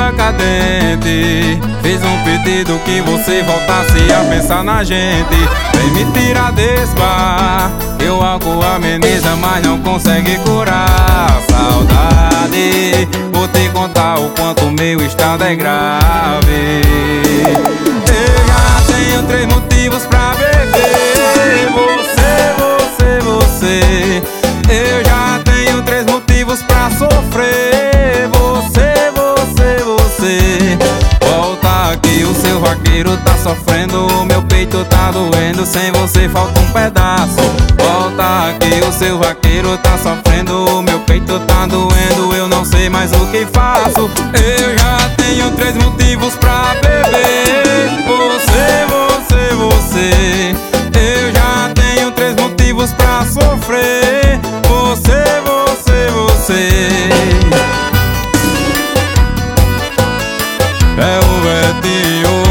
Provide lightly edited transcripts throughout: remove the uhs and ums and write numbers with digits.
estrela cadente. Fiz um pedido que você voltasse a pensar na gente. Vem me tirar desse bar, que o álcool ameniza, mas não consegue curar a saudade. Vou te contar o quanto o meu estado é grave. Eu já tenho 3 motivos pra beber. Você. Eu já tenho 3 motivos pra sofrer. Você. Volta aqui, o seu vaqueiro tá sofrendo, o meu peito tá doendo, sem você falta um pedaço. Volta aqui, o seu vaqueiro tá sofrendo, o meu peito tá doendo, eu não sei mais o que faço. Eu já tenho 3 motivos pra beber. Você. Eu já tenho 3 motivos pra sofrer. Você. É o Betinho.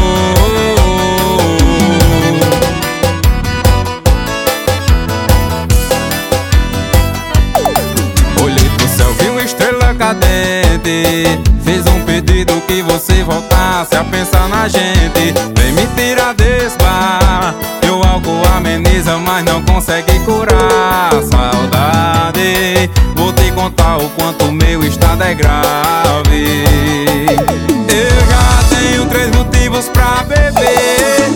Olhei pro céu, vi uma estrela cadente. Fiz um pedido que você voltasse a pensar na gente. Vem me tirar desse bar, que o álcool ameniza, mas não consegue curar a saudade. Vou te contar o quanto o meu estado é grave. Eu já tenho 3 motivos pra beber.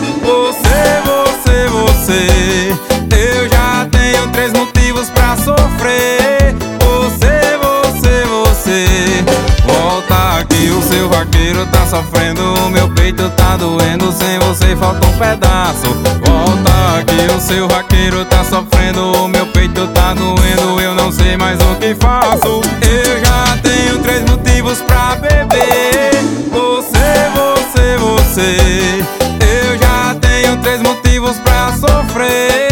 Você. Eu já tenho 3 motivos pra sofrer. Você. Volta aqui, o seu vaqueiro tá sofrendo, o meu peito tá doendo, sem você falta um pedaço. Volta aqui, o seu vaqueiro tá sofrendo, o meu peito tá doendo, eu não sei mais o que faço. Eu já tenho 3 motivos pra beber. Você. Eu já tenho 3 motivos pra sofrer.